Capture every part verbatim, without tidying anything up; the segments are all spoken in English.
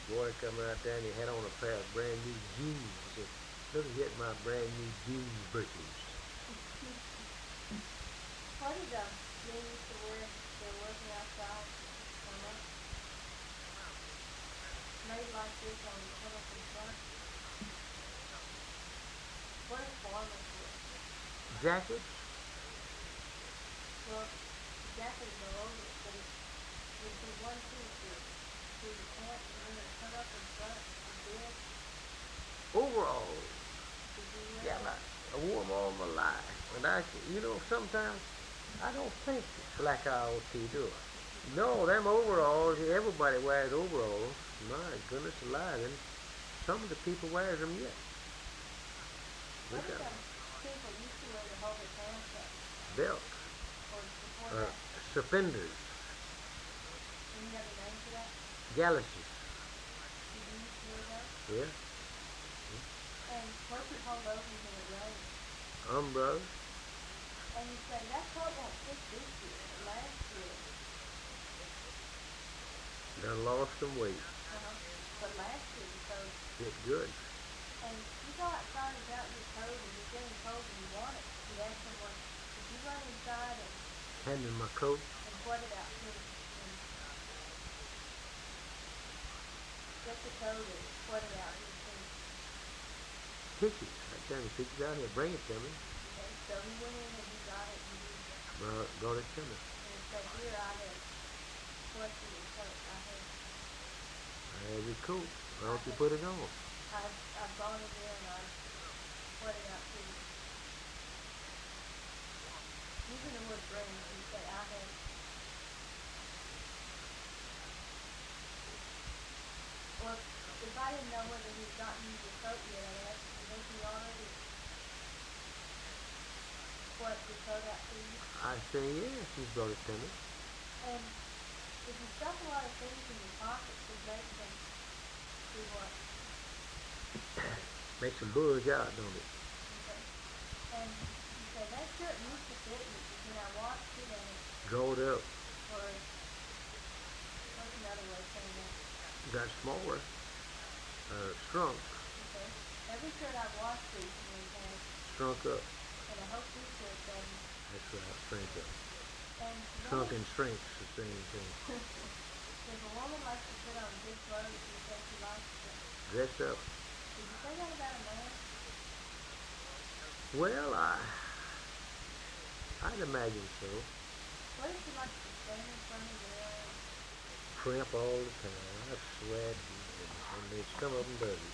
boy come out there and he had on a pair of brand new jeans. He said, look at my brand new jeans breeches. What did um, men used to wear? They're working outside in the summer. Made like this on the come up in front. What is farmers wear? Jackets? Well, the jacket is all over it, but it's, it's the one piece here. Through the pants and then it come up in front of this. Overalls. Did you wear Yeah, that? I, I wore them all my life. And I, you know, sometimes I don't think like I ought to do it. No, them overalls, everybody wears overalls. My goodness alive, and some of the people wears them yet. What Look did at um, people used to wear to hold their pants up? belts, Or before uh, that? suspenders, Any other name for that? galluses. Did you used to wear those? Yeah, And what you hold those when it rains? umbrellas. And you say, that coat won't fit this year, but last year. Done lost some weight. Uh-huh. But last year the coat. Fit good. And you go outside without your coat and you're getting cold and you want it. You ask someone, could you run inside and, Hand me my coat. and wet it out to me? And get the coat and wet it out here to me. Pictures. I tell you, pictures out here. Bring it to me. Okay, so he went in and he got it and he Brought, brought it to me. and he said, here I have selected your coat. I have I have your coat. Why don't you put it on? I've, I've gone in there and I've wet it out to you. Even the word bring, you say, I have. Well, if I didn't know whether he'd gotten you your coat yet, I'd ask you, has he already swept your coat out to you? I say, yes, he brought it to me. And if you stuff a lot of things in your pockets, it makes them do what? Makes some buzz out, don't it? Okay. And you say, that shirt used to fit me, but then I washed it and it, Draw it up. or, what's another way of saying that? Got smaller. Uh, shrunk. Okay. Every shirt I've washed recently has, Shrunk up. and I hope this shirt doesn't. That's right. Shrink up. And Shrunk women, and shrinks the same thing. if a woman likes to put on good clothes, do you think she likes to? Dress up. Did you say that about a man? Well, I, I'd imagine so. What if she likes to stand in front of the mirror? Cramp all the time. I sweat, and, and, and there's some of them doesn't.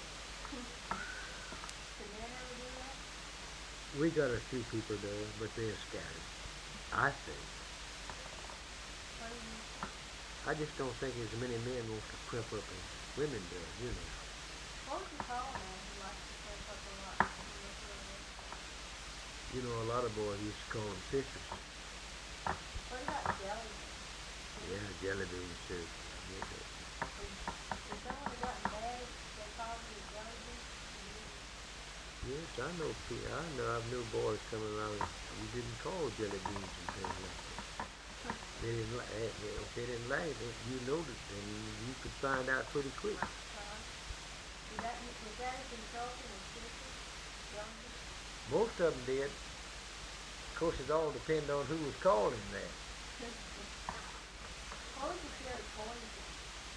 Do men ever do that? We got a few people there, but they're scattered. I think. What do you, I just don't think as many men want to crimp up as women do, you know. what would you call a man who likes to crimp up a lot? When you look at him? You know, a lot of boys used to call them sisters. What about jelly? Yeah, jelly beans too. I get that. If, if someone had gotten mad, they called you a jelly bean? Yes, I know. pe- I know. I've known boys coming around. You didn't call jelly beans and things like that. They didn't like. If they didn't like it, you noticed, and you could find out pretty quick. Uh-huh. Is that, was that as insulting as sisters? Jelly bean? Most of them did. Of course, it all depended on who was calling that. What would you carry coins in?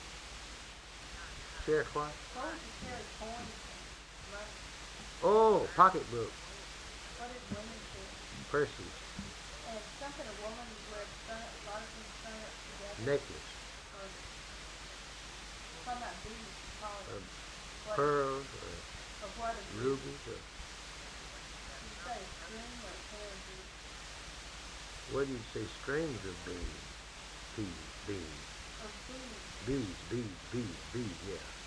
Sheriff what? What would you carry coins in? Money. Oh, pocketbook, What did women carry? purses, And something a woman would wear strung up, a lot of things strung up together. necklace, Or, talking about beads, you call it. uh, What, pearls, uh, or what is it? rubies. Uh, You say a string or a pair of beads? what do you say? Strings of beans, beads, beans, Or beads. beads, beads, beads, beads. Yeah.